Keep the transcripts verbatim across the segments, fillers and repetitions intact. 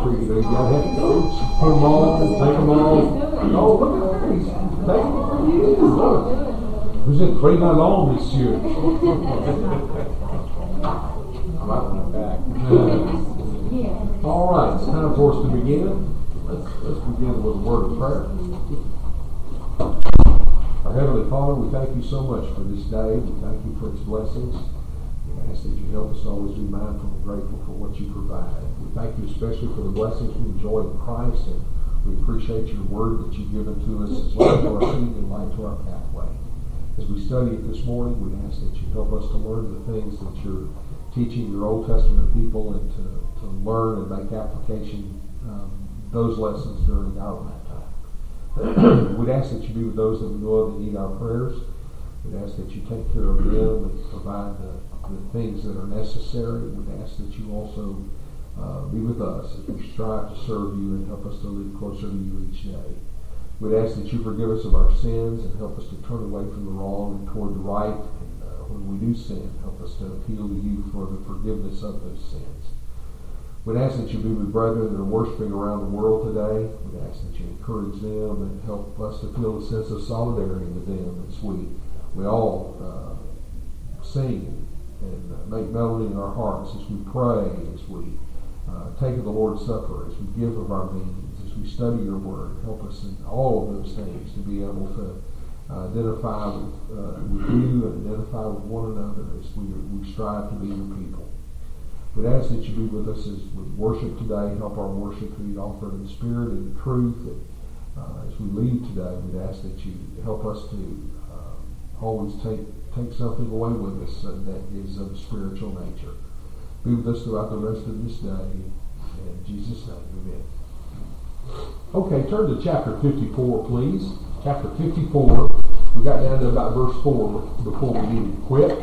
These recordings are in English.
You know, you gotta have to go put them on, take them on. Oh, look at that. He's taking it for you. Look. Who's in three not long this year? I'm out in the back. Uh, all right, it's time for us to begin. Let's, let's begin with a word of prayer. Our Heavenly Father, we thank you so much for this day. We thank you for its blessings. We ask that you help us always be mindful and grateful for what you provide. We thank you especially for the blessings we enjoy in Christ, and we appreciate your word that you've given to us as light to our feet and light to our pathway. As we study it this morning, we ask that you help us to learn the things that you're teaching your Old Testament people and to, to learn and make application um, those lessons during our lifetime. We'd ask that you be with those that we know of that need our prayers. We'd ask that you take care of them and provide the, the things that are necessary. We'd ask that you also uh, be with us as we strive to serve you and help us to live closer to you each day. We'd ask that you forgive us of our sins and help us to turn away from the wrong and toward the right. And uh, when we do sin, help us to appeal to you for the forgiveness of those sins. We'd ask that you be with brethren that are worshiping around the world today. We'd ask that you encourage them and help us to feel a sense of solidarity with them as we, we all uh, sing and uh, make melody in our hearts as we pray, as we uh, take of the Lord's Supper, as we give of our means, as we study your word. Help us in all of those things to be able to uh, identify with, uh, with you and identify with one another as we, we strive to be your people. We'd ask that you be with us as we worship today. Help our worship to be offered in spirit and in truth. And uh, as we leave today, we'd ask that you help us to uh, always take take something away with us uh, that is of a spiritual nature. Be with us throughout the rest of this day. In Jesus' name, amen. Okay, turn to chapter fifty-four, please. Chapter fifty-four. We got down to about verse four before we needed to quit.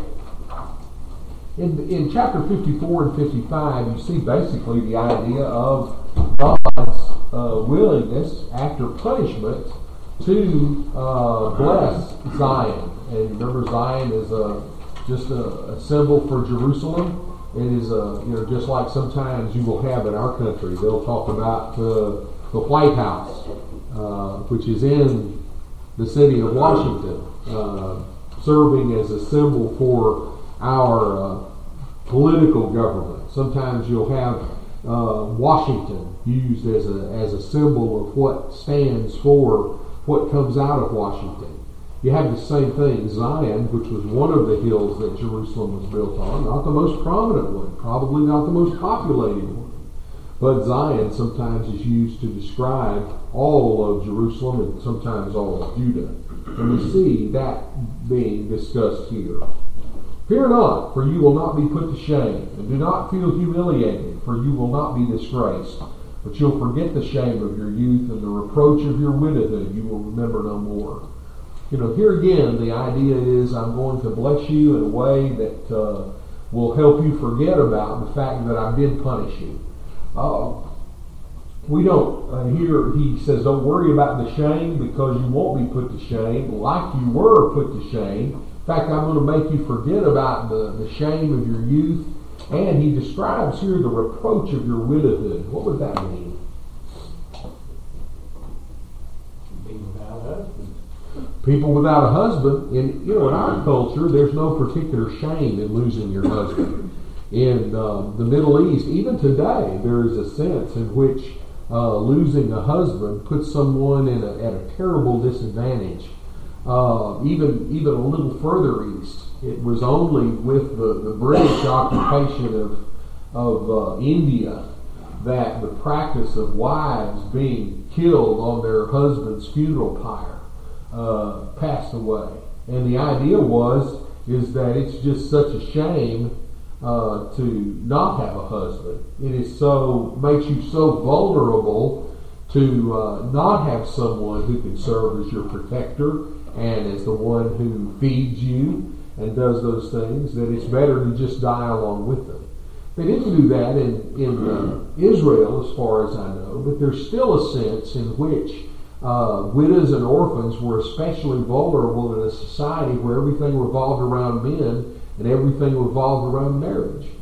In, in chapter fifty-four and fifty-five, you see basically the idea of God's uh, willingness after punishment to uh, bless Zion. And remember, Zion is a, just a, a symbol for Jerusalem. It is a, you know, just like sometimes you will have in our country. They'll talk about uh, the White House, uh, which is in the city of Washington, uh, serving as a symbol for our uh, political government. Sometimes you'll have uh, Washington used as a as a symbol of what stands for what comes out of Washington. You have the same thing, Zion, which was one of the hills that Jerusalem was built on, not the most prominent one, probably not the most populated one. But Zion sometimes is used to describe all of Jerusalem and sometimes all of Judah. And we see that being discussed here. Fear not, for you will not be put to shame, and do not feel humiliated, for you will not be disgraced. But you'll forget the shame of your youth, and the reproach of your widowhood you will remember no more. You know, here again, the idea is I'm going to bless you in a way that uh, will help you forget about the fact that I did punish you. Uh, we don't, uh, here he says, don't worry about the shame because you won't be put to shame like you were put to shame. In fact, I'm going to make you forget about the, the shame of your youth. And he describes here the reproach of your widowhood. What would that mean? Being without a husband. People without a husband. In, you know, in our culture, there's no particular shame in losing your husband. In uh, the Middle East, even today, there is a sense in which uh, losing a husband puts someone in a, at a terrible disadvantage. Uh, even even a little further east, it was only with the, the British occupation of of uh, India that the practice of wives being killed on their husband's funeral pyre uh, passed away. And the idea was is that it's just such a shame uh, to not have a husband. It is so makes you so vulnerable to uh, not have someone who can serve as your protector and as the one who feeds you and does those things, that it's better to just die along with them. They didn't do that in, in uh, Israel, as far as I know, but there's still a sense in which uh, widows and orphans were especially vulnerable in a society where everything revolved around men and everything revolved around marriage.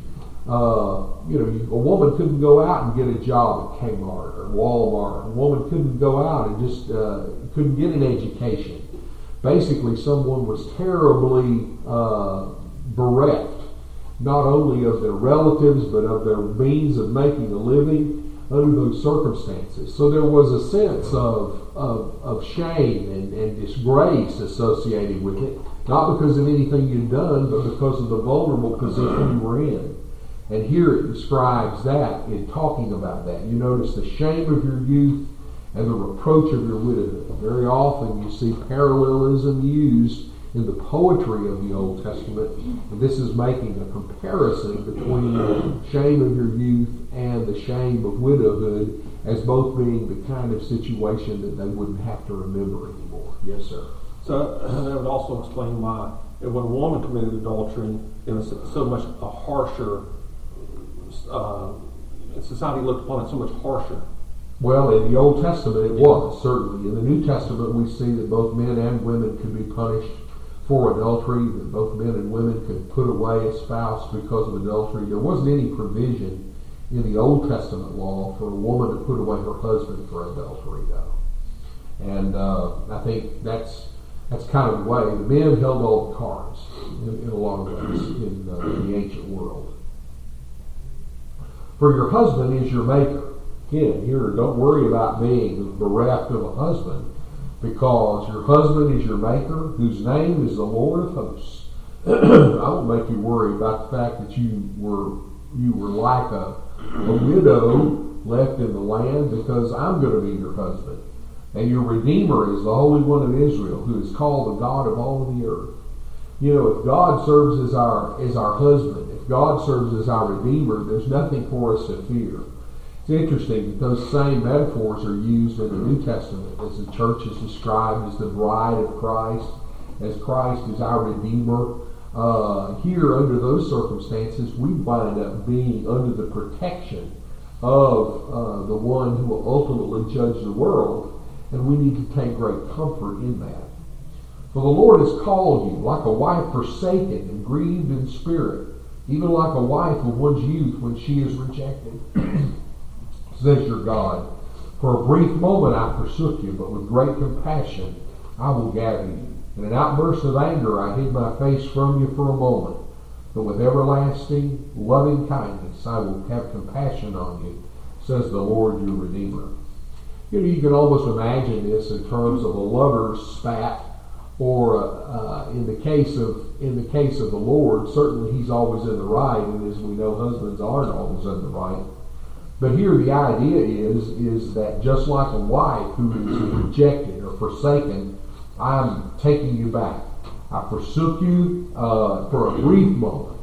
Uh, you know, a woman couldn't go out and get a job at Kmart or Walmart. A woman couldn't go out and just uh, couldn't get an education. Basically, someone was terribly uh, bereft, not only of their relatives, but of their means of making a living under those circumstances. So there was a sense of, of, of shame and, and disgrace associated with it, not because of anything you'd done, but because of the vulnerable position you were in. And here it describes that in talking about that. You notice the shame of your youth and the reproach of your widowhood. Very often you see parallelism used in the poetry of the Old Testament, and this is making a comparison between the shame of your youth and the shame of widowhood as both being the kind of situation that they wouldn't have to remember anymore. Yes, sir. So that would also explain why when a woman committed adultery, it was so much a harsher, uh, society looked upon it so much harsher. Well, in the Old Testament it was, certainly. In the New Testament we see that both men and women could be punished for adultery, that both men and women could put away a spouse because of adultery. There wasn't any provision in the Old Testament law for a woman to put away her husband for adultery, though. And uh, I think that's that's kind of the way. The men held all the cards in, in a lot of ways in, uh, in the ancient world. For your husband is your maker. Again, here, don't worry about being bereft of a husband, because your husband is your maker, whose name is the Lord of hosts. I won't make you worry about the fact that you were you were like a, a widow left in the land, because I'm going to be your husband. And your Redeemer is the Holy One of Israel, who is called the God of all the earth. You know, if God serves as our as our husband, if God serves as our Redeemer, there's nothing for us to fear. It's interesting that those same metaphors are used in the New Testament, as the church is described as the bride of Christ, as Christ is our Redeemer. Uh, here, under those circumstances, we wind up being under the protection of uh, the one who will ultimately judge the world, and we need to take great comfort in that. For the Lord has called you like a wife forsaken and grieved in spirit, even like a wife of one's youth when she is rejected. Says your God, for a brief moment I forsook you, but with great compassion I will gather you. In an outburst of anger I hid my face from you for a moment, but with everlasting loving kindness I will have compassion on you, says the Lord your Redeemer. You know, you can almost imagine this in terms of a lover's spat, or uh, in the case of in the case of the Lord, certainly He's always in the right, and as we know, husbands aren't always in the right. But here the idea is, is that just like a wife who is rejected or forsaken, I'm taking you back. I forsook you uh, for a brief moment,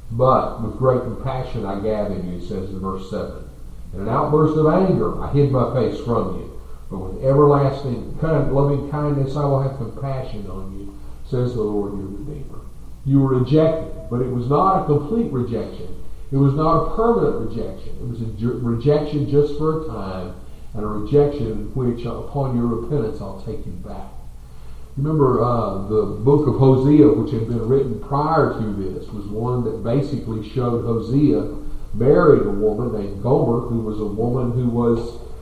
but with great compassion I gathered you, says in verse seven. In an outburst of anger I hid my face from you, but with everlasting kind, loving kindness I will have compassion on you, says the Lord your Redeemer. You were rejected, but it was not a complete rejection. It was not a permanent rejection. It was a ju- rejection just for a time, and a rejection in which, uh, upon your repentance, I'll take you back. Remember, uh, the book of Hosea, which had been written prior to this, was one that basically showed Hosea married a woman named Gomer, who was a woman who was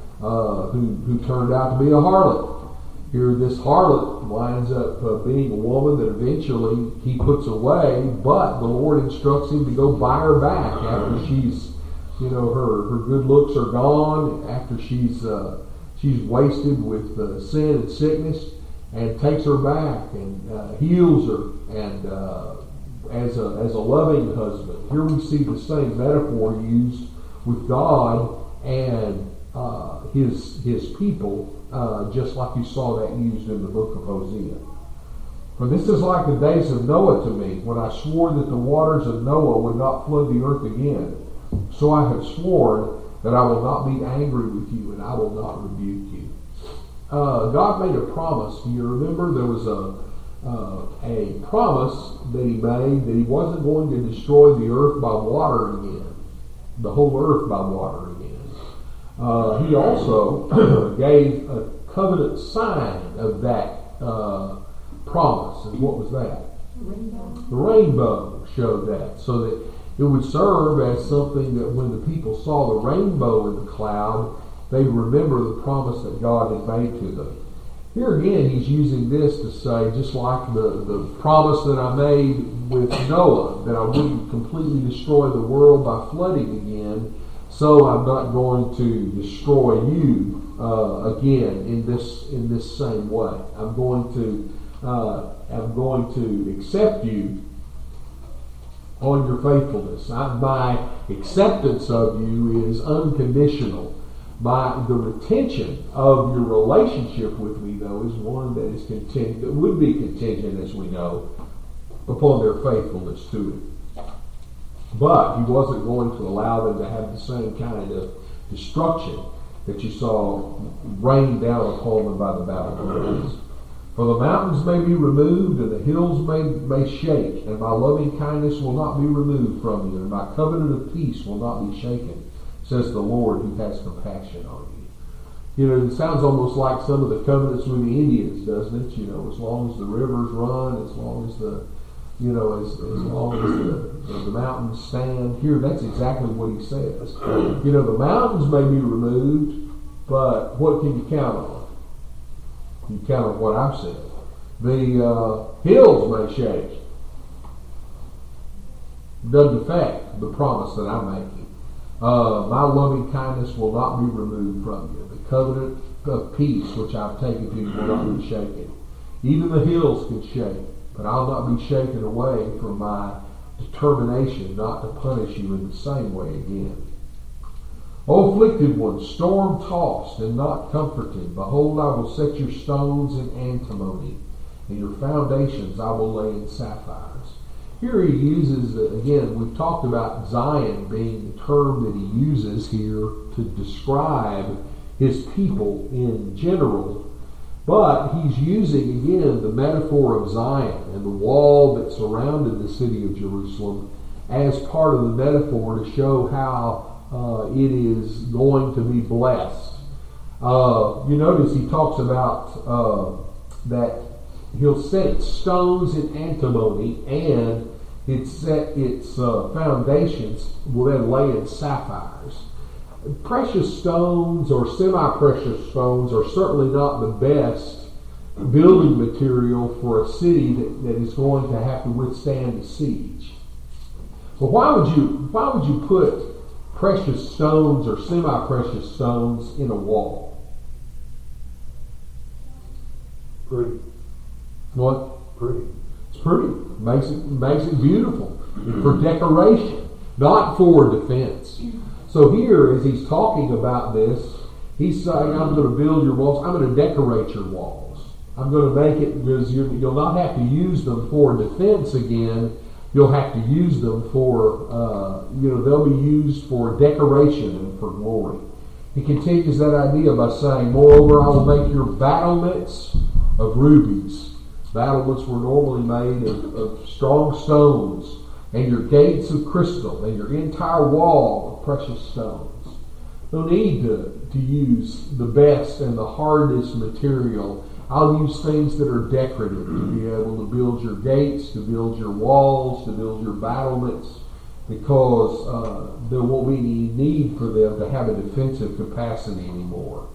uh, who who turned out to be a harlot. Here, this harlot winds up uh, being a woman that eventually he puts away, but the Lord instructs him to go buy her back after she's, you know, her, her good looks are gone, after she's uh, she's wasted with uh, sin and sickness, and takes her back and uh, heals her, and uh, as a as a loving husband. Here we see the same metaphor used with God and uh, His His people. Uh, just like you saw that used in the book of Hosea. For this is like the days of Noah to me, when I swore that the waters of Noah would not flood the earth again. So I have sworn that I will not be angry with you, and I will not rebuke you. Uh, God made a promise. Do you remember there was a uh, a promise that He made that He wasn't going to destroy the earth by water again, the whole earth by water again. Uh, he also gave a covenant sign of that uh, promise. And what was that? Rainbow. The rainbow showed that. So that It would serve as something that when the people saw the rainbow in the cloud, they remember the promise that God had made to them. Here again, he's using this to say, just like the, the promise that I made with Noah, that I wouldn't completely destroy the world by flooding again, so I'm not going to destroy you uh, again in this in this same way. I'm going to uh, I'm going to accept you on your faithfulness. I, my acceptance of you is unconditional. My the retention of your relationship with me, though, is one that is contingent, that would be contingent, as we know, upon their faithfulness to him. But he wasn't going to allow them to have the same kind of destruction that you saw rain down upon them by the Babylonians. For the mountains may be removed, and the hills may, may shake, and my loving kindness will not be removed from you, and my covenant of peace will not be shaken, says the Lord who has compassion on you. You know, it sounds almost like some of the covenants with the Indians, doesn't it? You know, as long as the rivers run, as long as the, you know, as, as long as the, the mountains stand. Here, that's exactly what he says. You know, the mountains may be removed, but what can you count on? You count on what I've said. The uh, hills may shake. Doesn't affect the promise that I'm making. Uh, my loving kindness will not be removed from you. The covenant of peace which I've taken to you will not be shaken. Even the hills can shake, but I'll not be shaken away from my determination not to punish you in the same way again. O afflicted one, storm-tossed and not comforted, behold, I will set your stones in antimony, and your foundations I will lay in sapphires. Here he uses, again, we've talked about Zion being the term that he uses here to describe his people in general, but he's using, again, the metaphor of Zion and the wall that surrounded the city of Jerusalem as part of the metaphor to show how uh, it is going to be blessed. Uh, you notice he talks about uh, that he'll set stones in antimony, and it's set its uh, foundations will then lay in sapphires. Precious stones or semi-precious stones are certainly not the best building material for a city that, that is going to have to withstand a siege. But why would you why would you put precious stones or semi-precious stones in a wall? Pretty. What? Pretty. It's pretty. Makes it makes it beautiful. It's for decoration, not for defense. So here, as he's talking about this, he's saying, I'm going to build your walls. I'm going to decorate your walls. I'm going to make it because you'll not have to use them for defense again. You'll have to use them for, uh, you know, they'll be used for decoration and for glory. He continues that idea by saying, moreover, I will make your battlements of rubies. Battlements were normally made of, of strong stones, and your gates of crystal, and your entire wall of precious stones. No need to, to use the best and the hardest material. I'll use things that are decorative to be able to build your gates, to build your walls, to build your battlements, because uh, there won't be any need for them to have a defensive capacity anymore.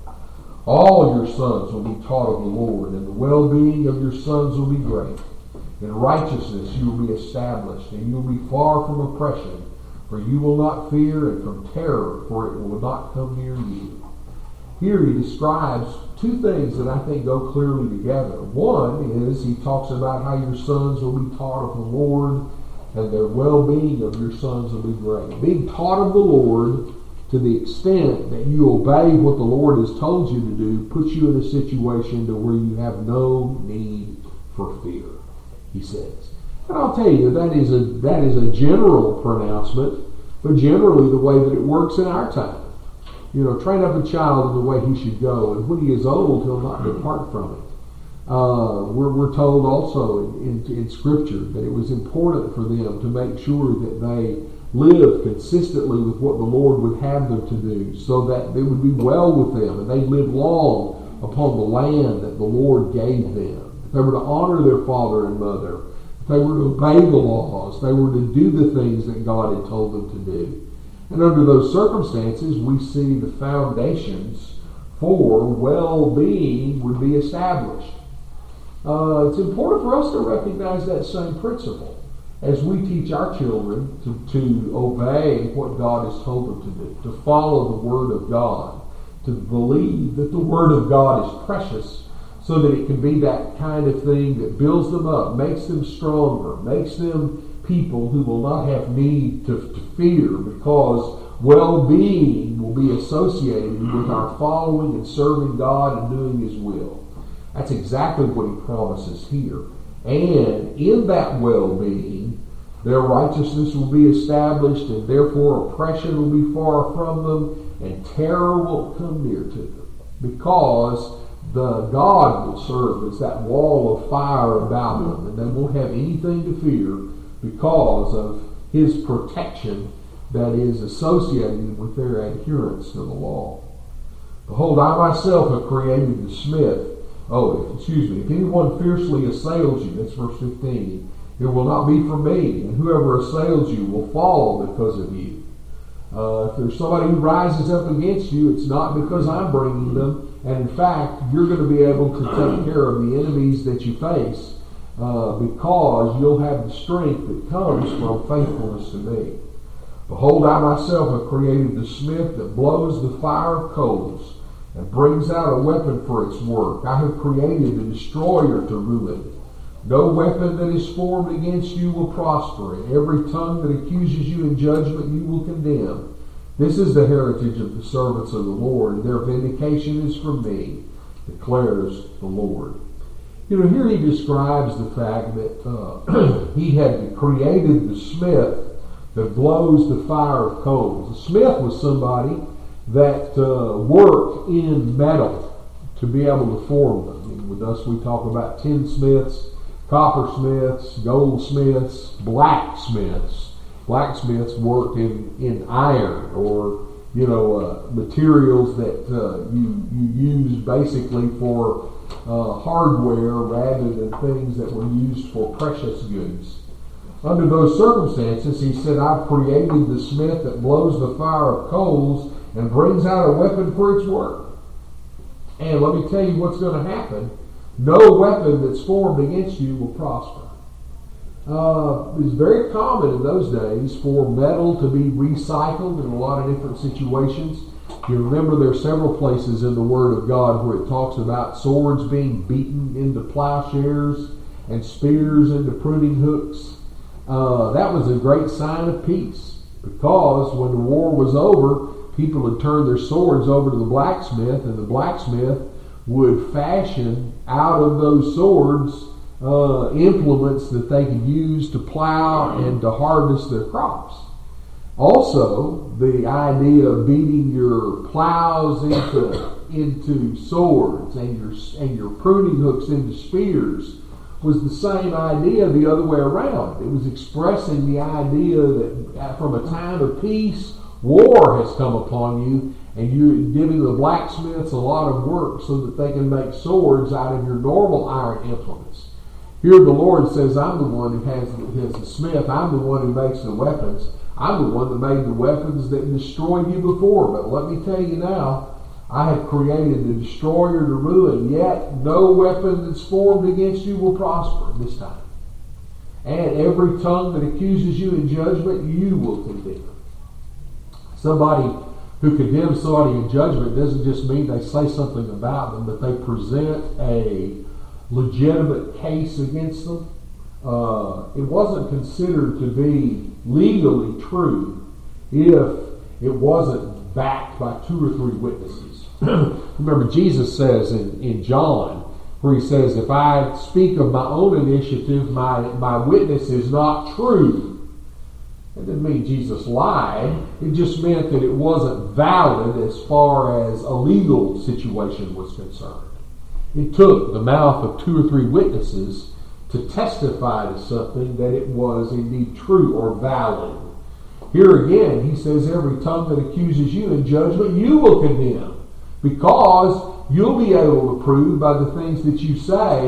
All your sons will be taught of the Lord, and the well-being of your sons will be great. In righteousness you will be established, and you will be far from oppression, for you will not fear, and from terror, for it will not come near you. Here he describes two things that I think go clearly together. One is he talks about how your sons will be taught of the Lord, and the well-being of your sons will be great. Being taught of the Lord to the extent that you obey what the Lord has told you to do puts you in a situation to where you have no need for fear, he says. And I'll tell you, that is a that is a general pronouncement, but generally the way that it works in our time. You know, train up a child in the way he should go, and when he is old, he'll not depart from it. Uh, we're, we're told also in, in, in Scripture that it was important for them to make sure that they live consistently with what the Lord would have them to do, so that it would be well with them, and they live long upon the land that the Lord gave them. If they were to honor their father and mother, They were to obey the laws. They were to do the things that God had told them to do. And under those circumstances, we see the foundations for well-being would be established. Uh, it's important for us to recognize that same principle as we teach our children to, to obey what God has told them to do, to follow the Word of God, to believe that the Word of God is precious, so that it can be that kind of thing that builds them up, makes them stronger, makes them people who will not have need to, to fear, because well-being will be associated with our following and serving God and doing His will. That's exactly what He promises here. And in that well-being, their righteousness will be established, and therefore oppression will be far from them, and terror won't come near to them, because the God will serve as that wall of fire about them, and they won't have anything to fear because of His protection that is associated with their adherence to the law. Behold, I myself have created the smith. Oh, excuse me. If anyone fiercely assails you, that's verse fifteen, it will not be for me, and whoever assails you will fall because of you. Uh, if there's somebody who rises up against you, it's not because I'm bringing them. And in fact, you're going to be able to take care of the enemies that you face uh, because you'll have the strength that comes from faithfulness to me. Behold, I myself have created the smith that blows the fire of coals and brings out a weapon for its work. I have created the destroyer to ruin. No weapon that is formed against you will prosper, and every tongue that accuses you in judgment you will condemn. This is the heritage of the servants of the Lord, and their vindication is from me, declares the Lord. You know, here he describes the fact that uh, he had created the smith that blows the fire of coals. The smith was somebody that uh, worked in metal to be able to form them. And with us, we talk about tinsmiths, coppersmiths, goldsmiths, blacksmiths. Blacksmiths worked in, in iron, or you know uh, materials that uh, you you use basically for uh, hardware rather than things that were used for precious goods. Under those circumstances, he said, "I've created the smith that blows the fire of coals and brings out a weapon for its work." And let me tell you what's going to happen. No weapon that's formed against you will prosper. Uh, it was very common in those days for metal to be recycled in a lot of different situations. You remember there are several places in the Word of God where it talks about swords being beaten into plowshares and spears into pruning hooks. Uh, that was a great sign of peace, because when the war was over, people had turned their swords over to the blacksmith, and the blacksmith would fashion out of those swords uh, implements that they could use to plow and to harvest their crops. Also, the idea of beating your plows into, into swords and your, and your pruning hooks into spears was the same idea the other way around. It was expressing the idea that from a time of peace, war has come upon you, and you're giving the blacksmiths a lot of work so that they can make swords out of your normal iron implements. Here the Lord says, I'm the one who has, has the smith. I'm the one who makes the weapons. I'm the one that made the weapons that destroyed you before. But let me tell you now, I have created the destroyer to ruin, yet no weapon that's formed against you will prosper this time. And every tongue that accuses you in judgment, you will condemn. Somebody who condemns somebody in judgment doesn't just mean they say something about them, but they present a legitimate case against them. Uh, it wasn't considered to be legally true if it wasn't backed by two or three witnesses. Remember, Jesus says in, in John, where he says, if I speak of my own initiative, my, my witness is not true. That didn't mean Jesus lied. It just meant that it wasn't valid as far as a legal situation was concerned. It took the mouth of two or three witnesses to testify to something that it was indeed true or valid. Here again, he says, every tongue that accuses you in judgment, you will condemn, because you'll be able to prove by the things that you say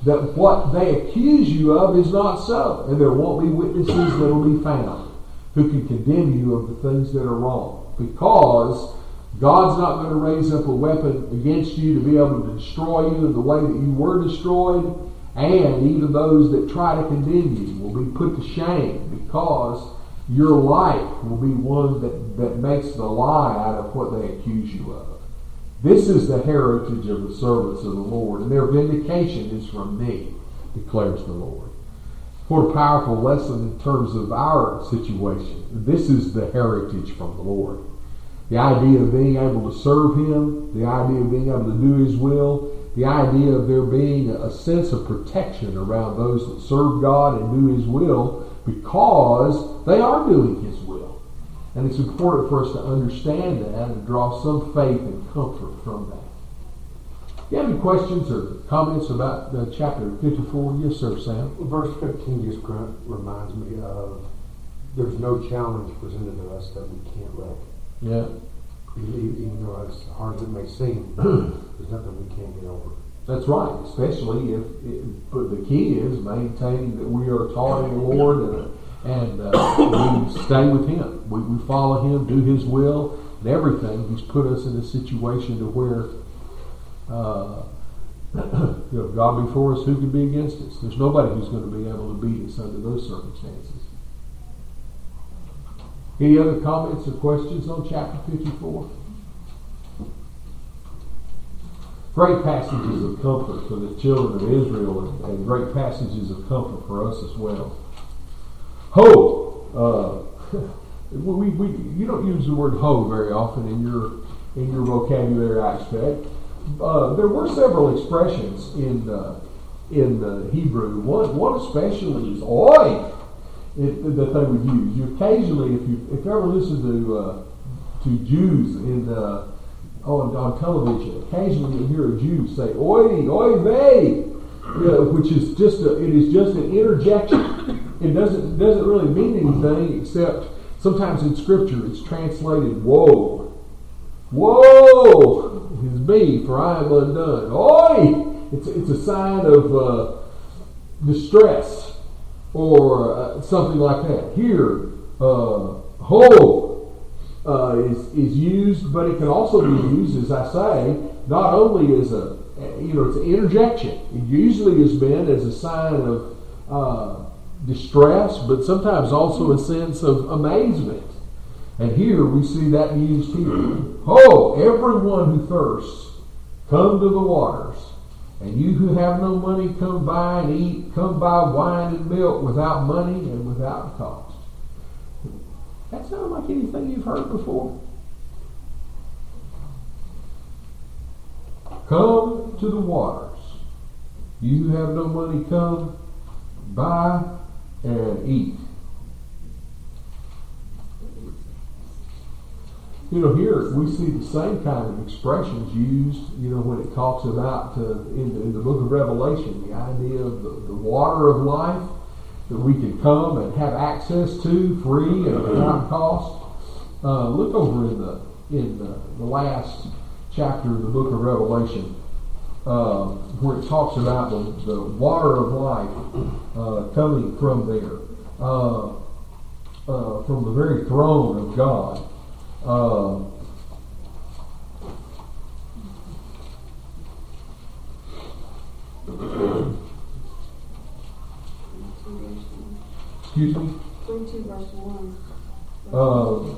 that what they accuse you of is not so. And there won't be witnesses that will be found who can condemn you of the things that are wrong. Because God's not going to raise up a weapon against you to be able to destroy you in the way that you were destroyed. And even those that try to condemn you will be put to shame, because your life will be one that, that makes the lie out of what they accuse you of. This is the heritage of the servants of the Lord, and their vindication is from me, declares the Lord. What a powerful lesson in terms of our situation. This is the heritage from the Lord. The idea of being able to serve Him, the idea of being able to do His will, the idea of there being a sense of protection around those that serve God and do His will, because they are doing His will. And it's important for us to understand that and draw some faith and comfort from that. Do you have any questions or comments about uh, chapter fifty-four? Yes, sir, Sam. Verse fifteen just reminds me of there's no challenge presented to us that we can't wreck. Yeah. Even, even though as hard as it may seem, there's nothing we can't get over. That's right, especially if, if but the key is maintaining that we are taught in the Lord and, and uh, we stay with Him. We, we follow Him, do His will, and everything. He's put us in a situation to where, uh, you know, God before us, who can be against us? There's nobody who's going to be able to beat us under those circumstances. Any other comments or questions on chapter fifty-four? Great passages of comfort for the children of Israel, and, and great passages of comfort for us as well. Hope. Uh, we, we, you don't use the word hope very often in your in your vocabulary aspect. Uh, there were several expressions in uh, in uh, Hebrew. One one especially is oi. It, that they would use. You occasionally, if you if you ever listen to uh, to Jews in uh, on, on television, occasionally you hear a Jew say "Oi, oi vey," you know, which is just a, it is just an interjection. It doesn't doesn't really mean anything except sometimes in Scripture it's translated "Woe, woe is me, for I am undone." Oi, it's it's a sign of uh, distress. Or uh, something like that. Here, uh, ho uh, is is used, but it can also be used, as I say, not only as a you know it's an interjection. It usually is meant as a sign of uh, distress, but sometimes also a sense of amazement. And here we see that used here. Ho! Everyone who thirsts, come to the waters. And you who have no money, come buy and eat. Come buy wine and milk without money and without cost. That sound like anything you've heard before? Come to the waters. You who have no money, come buy and eat. You know, here we see the same kind of expressions used, you know, when it talks about uh, in, the, in the book of Revelation, the idea of the, the water of life that we can come and have access to free and without cost. Uh, look over in the in the, the last chapter of the book of Revelation, uh, where it talks about the, the water of life uh, coming from there, uh, uh, from the very throne of God. Uh, excuse me? twenty-two verse one. Uh,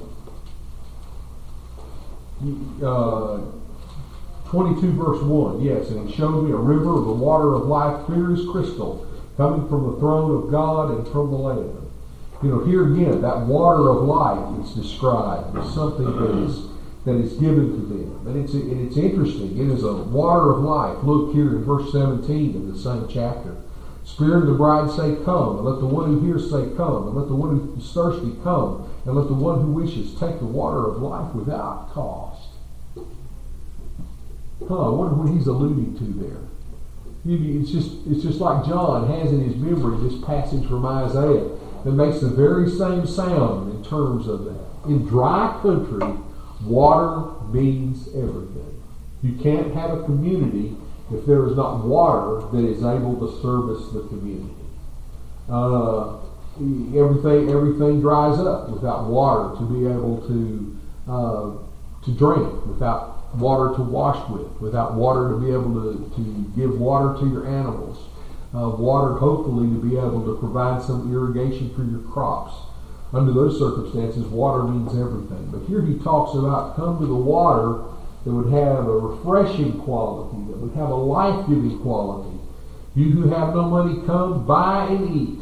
uh, twenty-two verse one, yes, and he showed me a river of the water of life, clear as crystal, coming from the throne of God and from the Lamb. You know, here again, that water of life is described as something that is that is given to them. And it's and it's interesting. It is a water of life. Look here in verse seventeen of the same chapter. Spirit and the bride say, come, and let the one who hears say, come, and let the one who is thirsty come, and let the one who wishes take the water of life without cost. Huh, I wonder what he's alluding to there. It's just it's just like John has in his memory this passage from Isaiah that makes the very same sound in terms of that. In dry country, water means everything. You can't have a community if there is not water that is able to service the community. Uh, everything everything dries up without water to be able to uh, to drink, without water to wash with, without water to be able to, to give water to your animals, uh, water hopefully to be able to provide some irrigation for your crops. Under those circumstances, water means everything. But here he talks about come to the water that would have a refreshing quality, that would have a life-giving quality. You who have no money, come, buy and eat.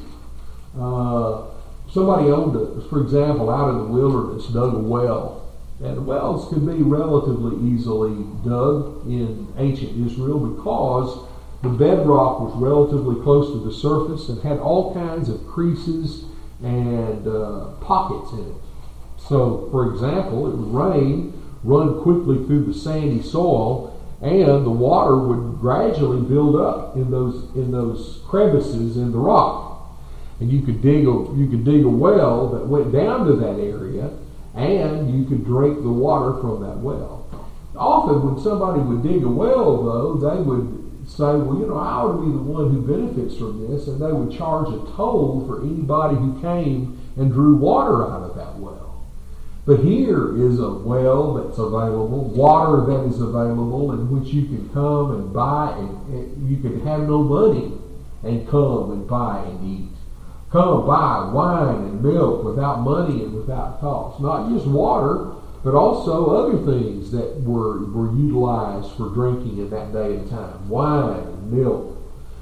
Uh, somebody owned a, for example, out in the wilderness, dug a well. And wells could be relatively easily dug in ancient Israel because the bedrock was relatively close to the surface and had all kinds of creases and uh, pockets in it. So, for example, it would rain, run quickly through the sandy soil, and the water would gradually build up in those in those crevices in the rock. And you could dig a you could dig a well that went down to that area, and you could drink the water from that well. Often, when somebody would dig a well, though, they would say, well, you know, I would be the one who benefits from this, and they would charge a toll for anybody who came and drew water out of that well. But here is a well that's available, water that is available, in which you can come and buy, and, and you can have no money and come and buy and eat. Come buy wine and milk without money and without cost. Not just water, but also other things that were, were utilized for drinking in that day and time. Wine and milk.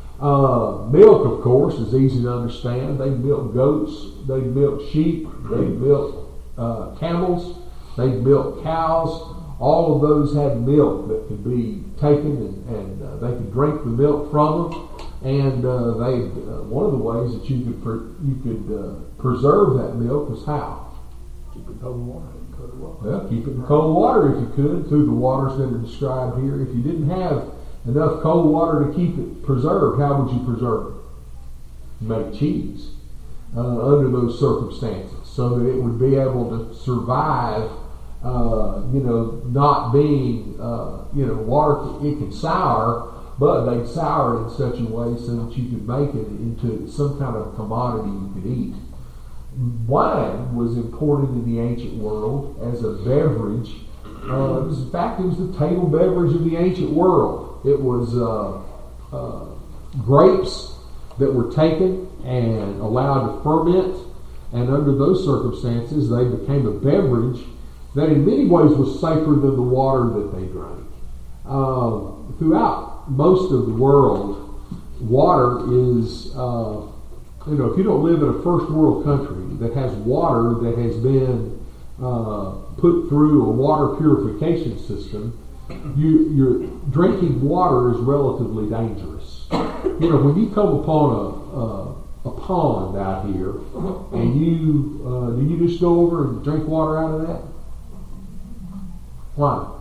Uh, milk, of course, is easy to understand. They milk goats, they milk sheep, they milk uh, camels, they milk cows. All of those had milk that could be taken, and, and uh, they could drink the milk from them. And uh, they, uh, one of the ways that you could per, you could uh, preserve that milk was how? Keep it cold water. Well, keep it in cold water if you could, through the waters that are described here. If you didn't have enough cold water to keep it preserved, how would you preserve it? Make cheese uh, under those circumstances, so that it would be able to survive. Uh, you know, not being uh, you know, water, it can sour, but they'd sour it in such a way so that you could make it into some kind of commodity you could eat. Wine was imported in the ancient world as a beverage. Uh, it was, in fact, it was the table beverage of the ancient world. It was uh, uh, grapes that were taken and allowed to ferment, and under those circumstances, they became a beverage that in many ways was safer than the water that they drank. Uh, throughout most of the world, water is... Uh, You know, if you don't live in a first world country that has water that has been uh, put through a water purification system, you, your drinking water is relatively dangerous. You know, when you come upon a, a, a pond out here, and you uh, do you just go over and drink water out of that? Why?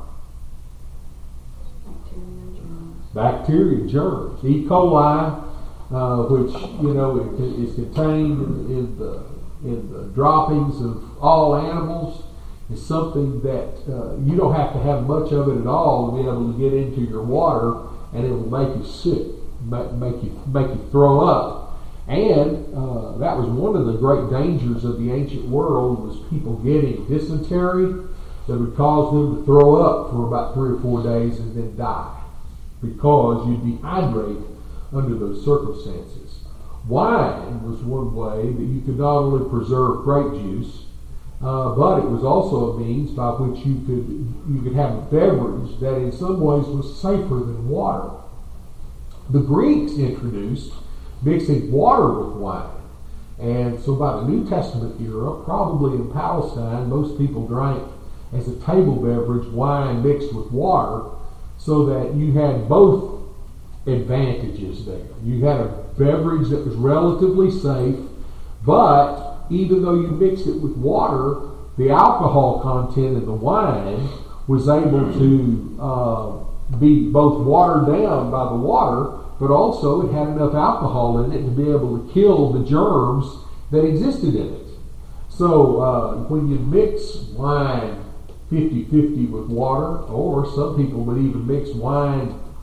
Bacteria, germs, E. coli. Uh, which, you know, it, is contained in, in the in the droppings of all animals, is something that uh, you don't have to have much of it at all to be able to get into your water, and it will make you sick, make, make you make you throw up. And uh, that was one of the great dangers of the ancient world, was people getting dysentery that would cause them to throw up for about three or four days and then die, because you dehydrate under those circumstances. Wine was one way that you could not only preserve grape juice, uh, but it was also a means by which you could you could have a beverage that in some ways was safer than water. The Greeks introduced mixing water with wine, and so by the New Testament era, probably in Palestine, most people drank as a table beverage wine mixed with water, so that you had both advantages there. You had a beverage that was relatively safe, but even though you mixed it with water, the alcohol content in the wine was able to uh, be both watered down by the water, but also it had enough alcohol in it to be able to kill the germs that existed in it. So uh, when you mix wine fifty-fifty with water, or some people would even mix wine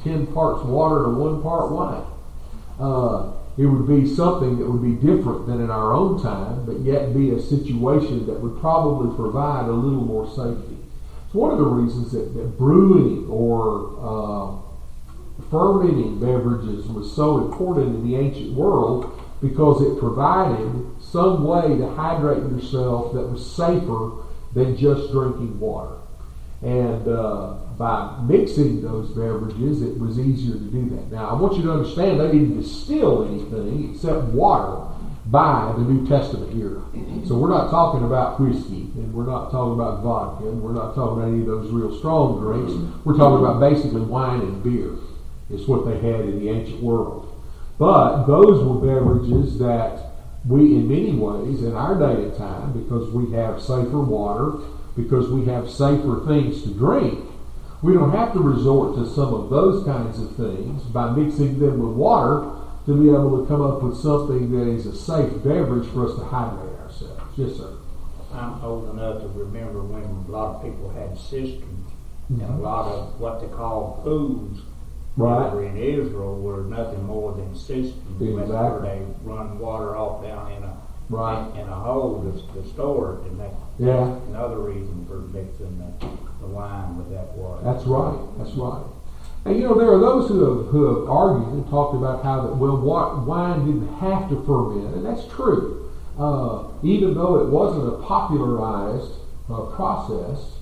ten parts water to one part wine. Uh, it would be something that would be different than in our own time, but yet be a situation that would probably provide a little more safety. It's one of the reasons that, that brewing or uh, fermenting beverages was so important in the ancient world, because it provided some way to hydrate yourself that was safer than just drinking water. And uh, by mixing those beverages, it was easier to do that. Now, I want you to understand they didn't distill anything except water by the New Testament era. So we're not talking about whiskey, and we're not talking about vodka, and we're not talking about any of those real strong drinks. We're talking about basically wine and beer is what they had in the ancient world. But those were beverages that we, in many ways, in our day and time, because we have safer water, because we have safer things to drink, we don't have to resort to some of those kinds of things by mixing them with water to be able to come up with something that is a safe beverage for us to hydrate ourselves. Yes, sir. I'm old enough to remember when a lot of people had cisterns, Mm-hmm. and a lot of what they call pools Right. over in Israel were nothing more than cisterns, Exactly. where they run water off down in a Right. in, in a hole to, to store it, and that's Yeah. another reason for mixing the, the wine with that water. That's right. That's right. And you know, there are those who have, who have argued and talked about how that, well, wa- wine didn't have to ferment, and that's true. Uh, even though it wasn't a popularized uh, process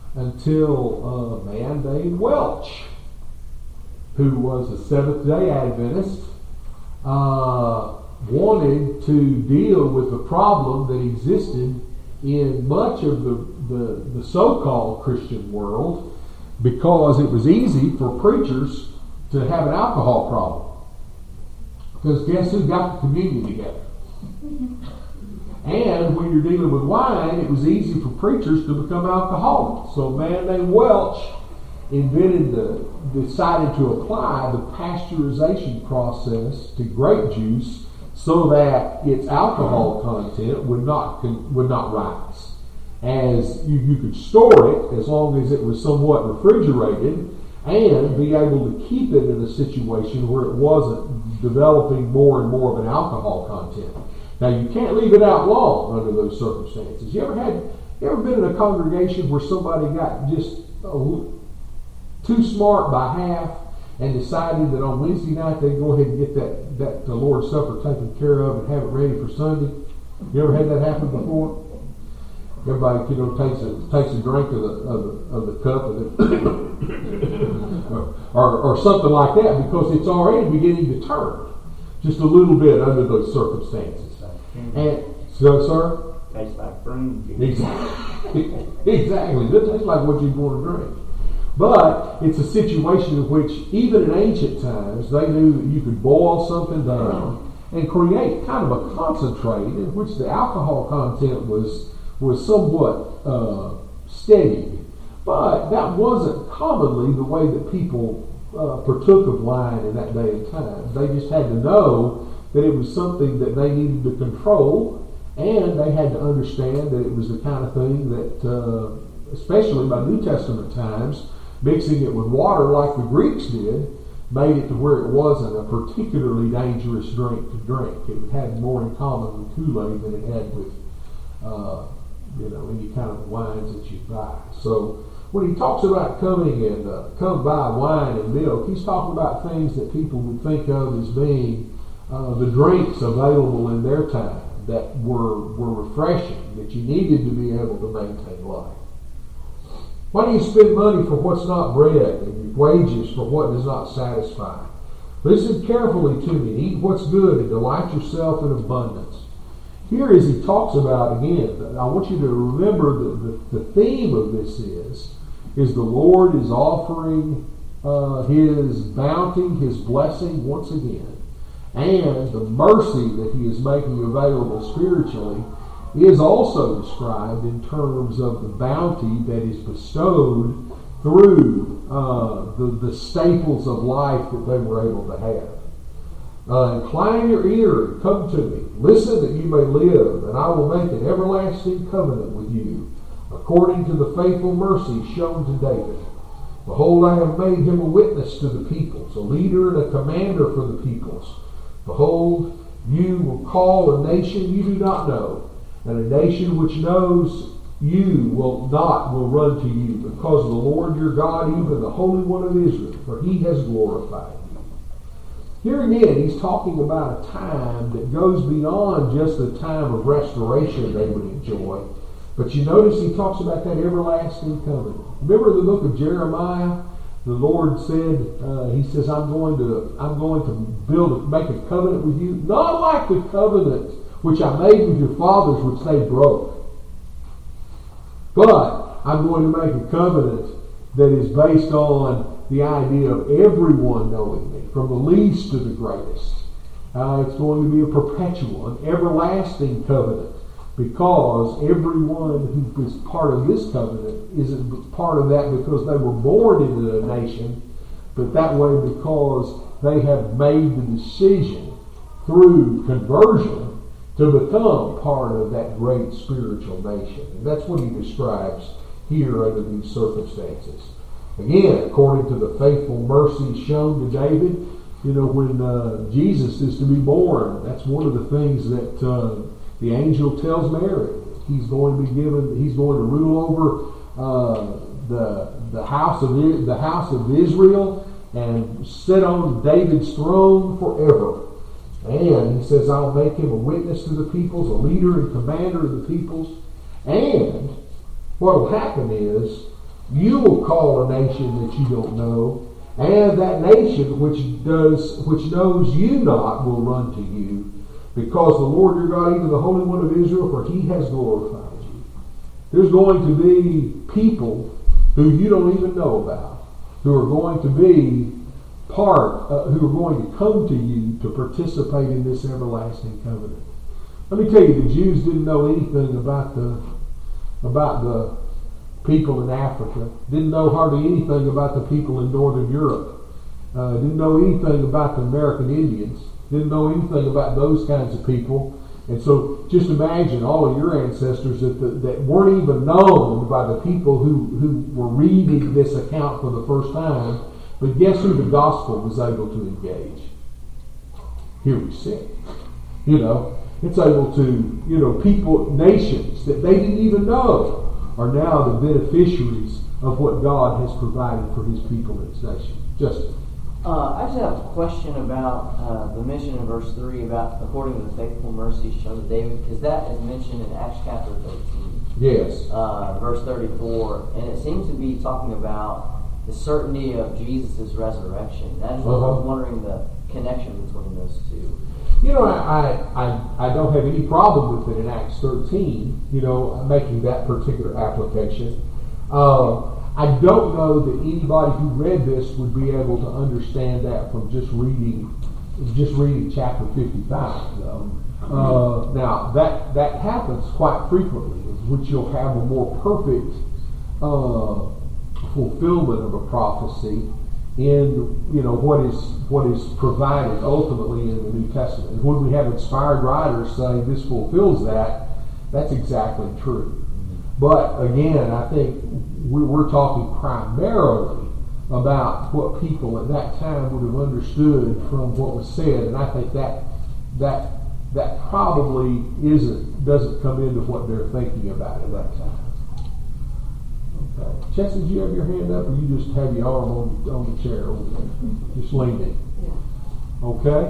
until a man named Welch, who was a Seventh-day Adventist, uh, wanted to deal with the problem that existed in much of the, the, the so-called Christian world, because it was easy for preachers to have an alcohol problem. Because guess who got the communion together? And when you're dealing with wine, it was easy for preachers to become alcoholics. So a man named Welch invented the, decided to apply the pasteurization process to grape juice so that its alcohol content would not would not rise. As you, you could store it as long as it was somewhat refrigerated, and be able to keep it in a situation where it wasn't developing more and more of an alcohol content. Now, you can't leave it out long under those circumstances. You ever had, you ever been in a congregation where somebody got just a, too smart by half and decided that on Wednesday night they'd go ahead and get that, that the Lord's Supper taken care of and have it ready for Sunday? You ever had that happen before? Everybody, you know, takes a takes a drink of the of the, of the cup of it, or, or something like that, because it's already beginning to turn just a little bit under those circumstances. And so, sir, Tastes like prune juice. exactly, exactly. It tastes like what you want to drink. But it's a situation in which, even in ancient times, they knew that you could boil something down and create kind of a concentrate in which the alcohol content was was somewhat uh, steady. But that wasn't commonly the way that people uh, partook of wine in that day and time. They just had to know that it was something that they needed to control, and they had to understand that it was the kind of thing that, uh, especially by New Testament times, mixing it with water like the Greeks did, made it to where it wasn't a particularly dangerous drink to drink. It had more in common with Kool-Aid than it had with uh, you know, any kind of wines that you buy. So when he talks about coming and uh, come buy wine and milk, he's talking about things that people would think of as being uh, the drinks available in their time that were were refreshing, that you needed to be able to maintain life. Why do you spend money for what's not bread and wages for what does not satisfy? Listen carefully to me, eat what's good and delight yourself in abundance. Here, as he talks about, again, I want you to remember that the, the theme of this is, is the Lord is offering uh, His bounty, His blessing once again. And the mercy that He is making available spiritually is also described in terms of the bounty that is bestowed through uh, the, the staples of life that they were able to have. Uh, incline your ear and come to me. Listen that you may live, and I will make an everlasting covenant with you, according to the faithful mercy shown to David. Behold, I have made him a witness to the peoples, a leader and a commander for the peoples. Behold, you will call a nation you do not know, and a nation which knows you will not will run to you, because of the Lord your God, even the Holy One of Israel, for he has glorified you. Here again, he's talking about a time that goes beyond just the time of restoration they would enjoy. But you notice he talks about that everlasting covenant. Remember the book of Jeremiah? The Lord said, uh, He says, "I'm going to, I'm going to build, make a covenant with you, not like the covenant which I made with your fathers, which they broke, but I'm going to make a covenant that is based on the idea of everyone knowing me, from the least to the greatest. Uh, it's going to be a perpetual, an everlasting covenant." Because everyone who is part of this covenant isn't part of that because they were born into a nation, but that way because they have made the decision through conversion to become part of that great spiritual nation. And that's what he describes here under these circumstances. Again, according to the faithful mercy shown to David, you know, when uh, Jesus is to be born, that's one of the things that uh, the angel tells Mary. He's going to be given, he's going to rule over uh, the the house of the house of Israel and sit on David's throne forever. And he says, "I'll make him a witness to the peoples, a leader and commander of the peoples." And what will happen is, you will call a nation that you don't know, and that nation which does which knows you not will run to you. Because the Lord your God, even the Holy One of Israel, for he has glorified you. There's going to be people who you don't even know about, who are going to be part, uh, who are going to come to you to participate in this everlasting covenant. Let me tell you, the Jews didn't know anything about the about the people in Africa. Didn't know hardly anything about the people in Northern Europe. Uh, didn't know anything about the American Indians. Didn't know anything about those kinds of people. And so just imagine all of your ancestors that, the, that weren't even known by the people who, who were reading this account for the first time. But guess who the gospel was able to engage? Here we sit. You know, it's able to, you know, people, nations that they didn't even know are now the beneficiaries of what God has provided for his people and his nation. Justin. Uh, I just have a question about uh, the mention in verse three about according to the faithful mercy shown to David, because that is mentioned in Acts chapter thirteen. Yes. Uh, verse thirty-four, and it seems to be talking about the certainty of Jesus' resurrection. And I just uh-huh. was wondering the connection between those two. You know, I, I, I don't have any problem with it in Acts thirteen, you know, making that particular application. Uh, I don't know that anybody who read this would be able to understand that from just reading just reading chapter fifty-five, though. Uh, now, that, that happens quite frequently, which you'll have a more perfect uh, fulfillment of a prophecy in, you know, what is what is provided ultimately in the New Testament. And when we have inspired writers say this fulfills that, that's exactly true. But again, I think we're talking primarily about what people at that time would have understood from what was said, and I think that that that probably isn't doesn't come into what they're thinking about at that time. Okay, Chelsea, did you have your hand up, or you just have your arm on on the chair over there, just leaning? Yeah. Okay.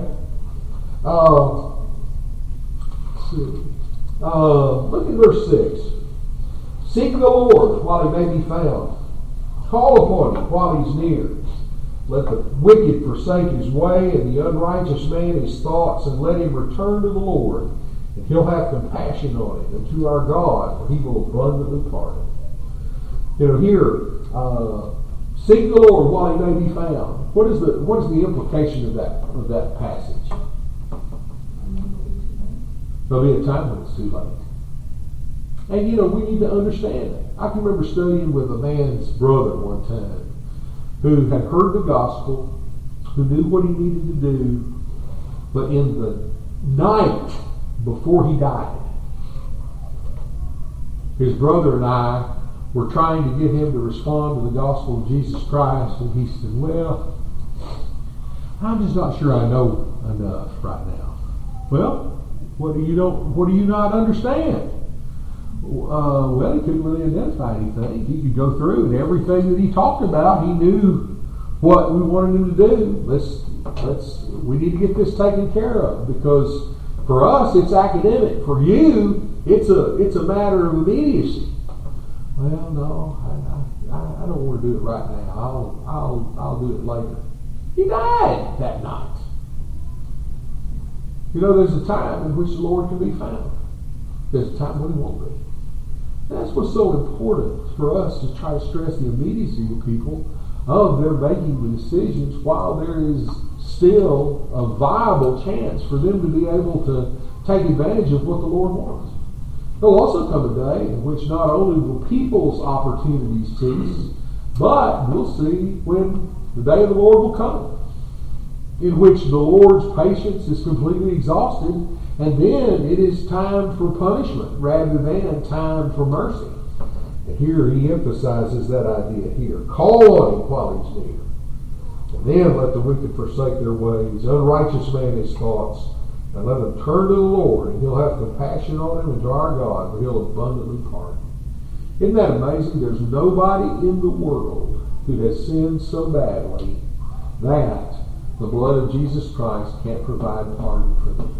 Uh, let's see. Uh, look at verse six. Seek the Lord while he may be found. Call upon him while he's near. Let the wicked forsake his way, and the unrighteous man his thoughts, and let him return to the Lord, and he'll have compassion on him, and to our God, for he will abundantly pardon. You know, here, uh, seek the Lord while he may be found. What is the what is the implication of that of that passage? There'll be a time when it's too late. And, you know, we need to understand that. I can remember studying with a man's brother one time who had heard the gospel, who knew what he needed to do, but in the night before he died, his brother and I were trying to get him to respond to the gospel of Jesus Christ, and he said, well, I'm just not sure I know enough right now. Well, what do you don't, what do you not understand? Uh, well, he couldn't really identify anything. He could go through, and everything that he talked about, he knew what we wanted him to do. Let's, let's, we need to get this taken care of, because for us it's academic. For you, it's a, it's a matter of immediacy. Well, no, I, I, I don't want to do it right now. I'll, I'll, I'll do it later. He died that night. You know, there's a time in which the Lord can be found. There's a time when he won't be. And that's what's so important for us to try to stress the immediacy of people of their making the decisions while there is still a viable chance for them to be able to take advantage of what the Lord wants. There'll also come a day in which not only will people's opportunities cease, but we'll see when the day of the Lord will come, in which the Lord's patience is completely exhausted, and then it is time for punishment rather than time for mercy. And here he emphasizes that idea here. Call on him while he's near. And then let the wicked forsake their ways, unrighteous man his thoughts, and let him turn to the Lord, and he'll have compassion on him, and to our God, for he'll abundantly pardon. Isn't that amazing? There's nobody in the world who has sinned so badly that the blood of Jesus Christ can't provide pardon for them.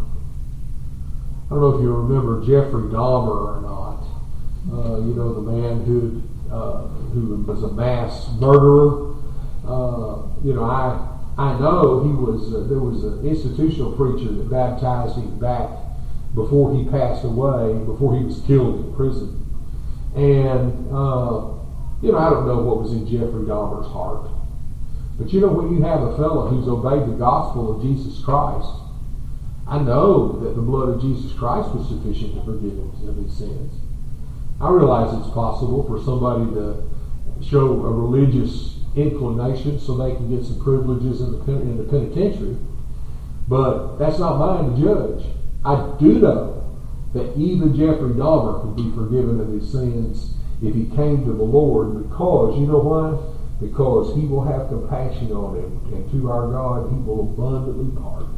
I don't know if you remember Jeffrey Dahmer or not. Uh, you know, the man who uh, who was a mass murderer. Uh, you know, I I know he was. Uh, there was an institutional preacher that baptized him back before he passed away, before he was killed in prison. And uh, you know, I don't know what was in Jeffrey Dahmer's heart, but you know, when you have a fellow who's obeyed the gospel of Jesus Christ, I know that the blood of Jesus Christ was sufficient to forgive him of his sins. I realize it's possible for somebody to show a religious inclination so they can get some privileges in the, in the penitentiary, but that's not mine to judge. I do know that even Jeffrey Dahmer could be forgiven of his sins if he came to the Lord, because, you know why? Because he will have compassion on him, and to our God he will abundantly pardon.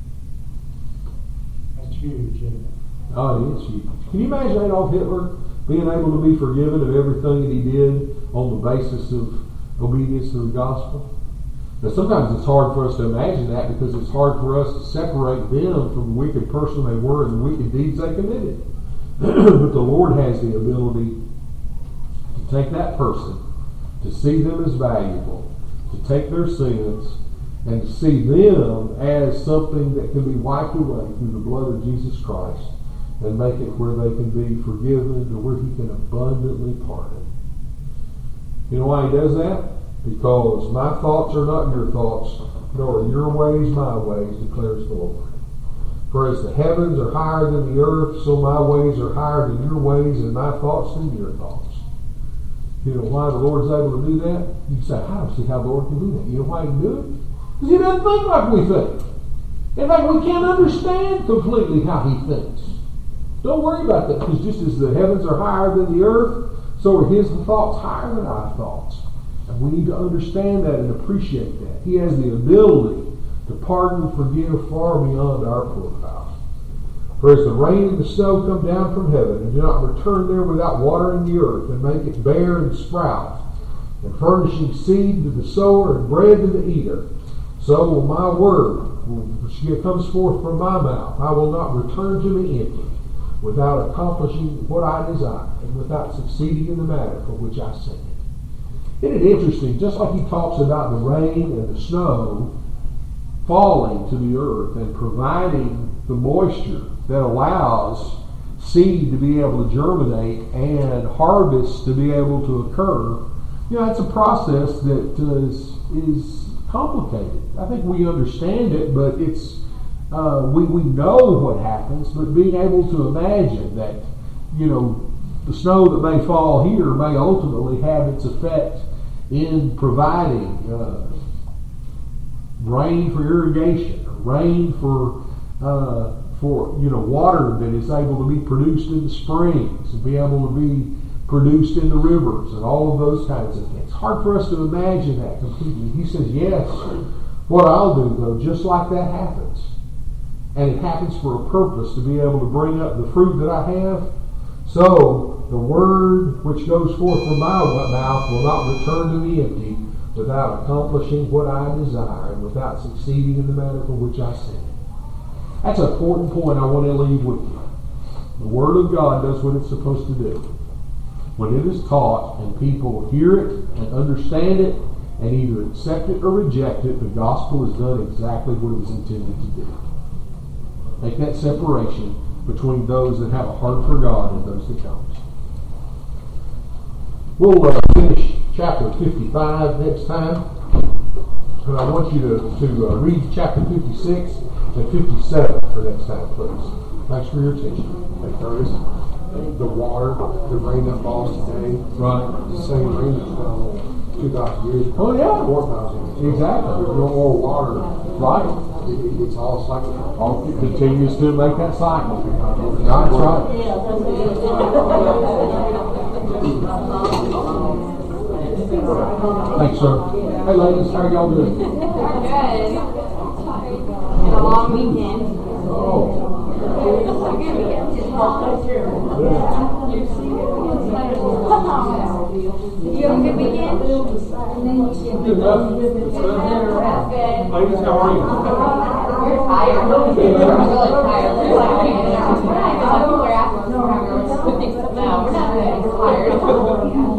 That's huge, isn't it? Oh, it is huge. Can you imagine Adolf Hitler being able to be forgiven of everything that he did on the basis of obedience to the gospel? Now, sometimes it's hard for us to imagine that, because it's hard for us to separate them from the wicked person they were and the wicked deeds they committed. But the Lord has the ability to take that person, to see them as valuable, to take their sins, and to see them as something that can be wiped away through the blood of Jesus Christ, and make it where they can be forgiven, or where he can abundantly pardon. You know why he does that? Because my thoughts are not your thoughts, nor are your ways my ways, declares the Lord. For as the heavens are higher than the earth, so my ways are higher than your ways, and my thoughts than your thoughts. You know why the Lord's able to do that? You say, I don't see how the Lord can do that. You know why he can do it? Because he doesn't think like we think. In fact, we can't understand completely how he thinks. Don't worry about that, because just as the heavens are higher than the earth, so are his thoughts higher than our thoughts. And we need to understand that and appreciate that. He has the ability to pardon and forgive far beyond our profiles. For as the rain and the snow come down from heaven, and do not return there without watering the earth, and make it bear and sprout, and furnishing seed to the sower and bread to the eater, so will my word, which comes forth from my mouth, I will not return to me empty, without accomplishing what I desire, and without succeeding in the matter for which I sent it. Isn't it interesting? Just like he talks about the rain and the snow falling to the earth and providing the moisture that allows seed to be able to germinate and harvest to be able to occur, you know, that's a process that is, is complicated. I think we understand it, but it's uh, we, we know what happens, but being able to imagine that, you know, the snow that may fall here may ultimately have its effect in providing uh, rain for irrigation, or rain for uh, for you know water that is able to be produced in the springs and be able to be produced in the rivers and all of those kinds of things. Hard for us to imagine that completely. He says, yes, what I'll do though, just like that happens. And it happens for a purpose, to be able to bring up the fruit that I have. So the word which goes forth from my mouth will not return to me empty, without accomplishing what I desire and without succeeding in the matter for which I sent it. That's an important point I want to leave with you. The Word of God does what it's supposed to do. When it is taught and people hear it and understand it and either accept it or reject it, the gospel has done exactly what it was intended to do. Make that separation between those that have a heart for God and those that don't. We'll uh, finish chapter fifty-five next time. And I want you to, to uh, read chapter fifty-six and fifty-seven for next time, please. Thanks for your attention. Hey, Curtis, the water, the rain that falls today, Right. the same rain that fell two thousand years ago. Oh, yeah. four thousand years ago. Exactly. There's no more water. Right. It, it, it's all cyclical. All it continues to make that cycle. That's right. Thanks, sir. Hey, ladies, how are y'all doing? Good. Had a long weekend. Oh. You have a good weekend? Good enough. That's good. Ladies, how are you? We're tired. We're really tired. We're like, people are asking us for how we're doing. No, we're not good. We're tired.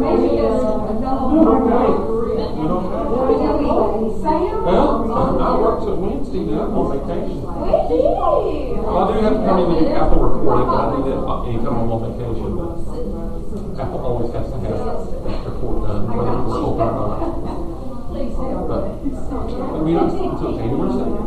Well, I worked till Wednesday and I'm on vacation. We Well, I do have to come in and do Apple reporting, but I do that anytime I'm on vacation. But Apple always has to have that report done, whether we're open or not. But we don't until January second.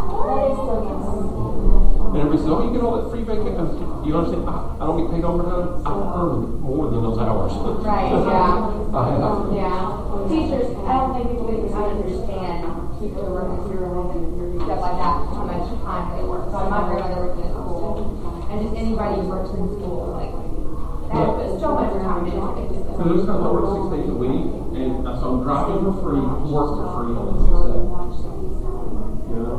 And everybody says, oh, you get all that free vacation. You understand? I, I don't get paid overtime. I earn more than those hours. Right, yeah. I have. Yeah. Teachers, I don't think people even understand people who work at zero and stuff like that, how much time they work. So my grandmother worked in school, and just anybody who works in school, like, that put so much time into it. So those times I work six days a week, and so I'm driving for free, work for free on the six days. You know?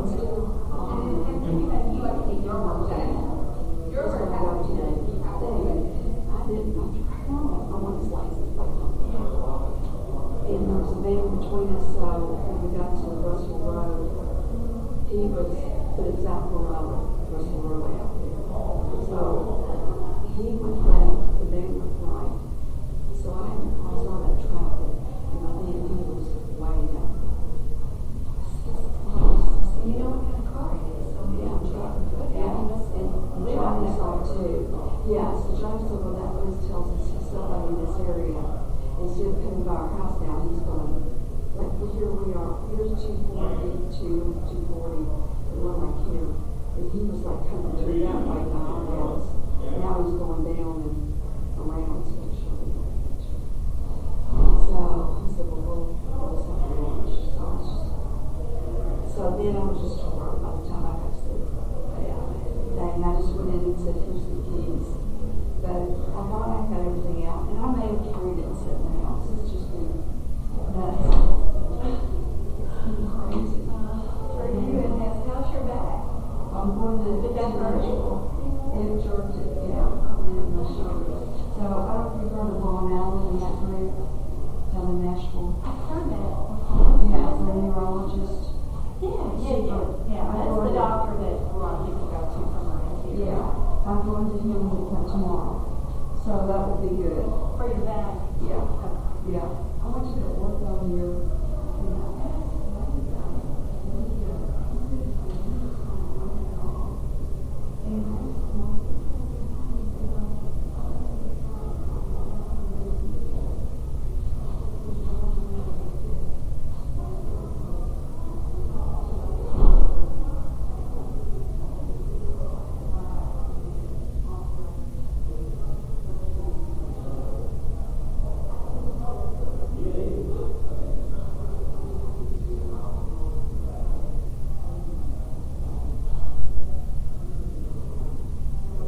And there was a man between us, so when we got to Russell Road, he was, but it was out the road, Russell Road out there. So he went left, the man went right. So I had to cross all that traffic, and I think he was way down. You know what kind of car it is? So yeah, yeah, and John is like too. Yeah, so John said, well, that list tells us he's somebody in this area. Instead of coming by our house now, he's going, like, well, here we are, here's two forty-two, two forty, and one like here. And he was like coming through that way by our house. Now he's going down and around to show me. So I said, well, we'll, we'll just have to watch. So I was just, so then I was just worried by the time I got to the thing. I just went in and said, here's the keys. But I thought I got everything out, and I may have carried it and said, now, it's just been nuts. Crazy. For you, and how's your back? I'm going to Did that hurt? in Georgia, yeah, in my shoulder. So I don't know if you've heard of Vaughn Allen in that group down in Nashville. I've heard that. Yeah, the neurologist. Yeah, yeah, yeah. Yeah, that's the doctor that a lot of people go to for mine. Yeah, I'm going to him tomorrow. So that would be good. For your back. Yeah, yeah. I want you to work on your, you know,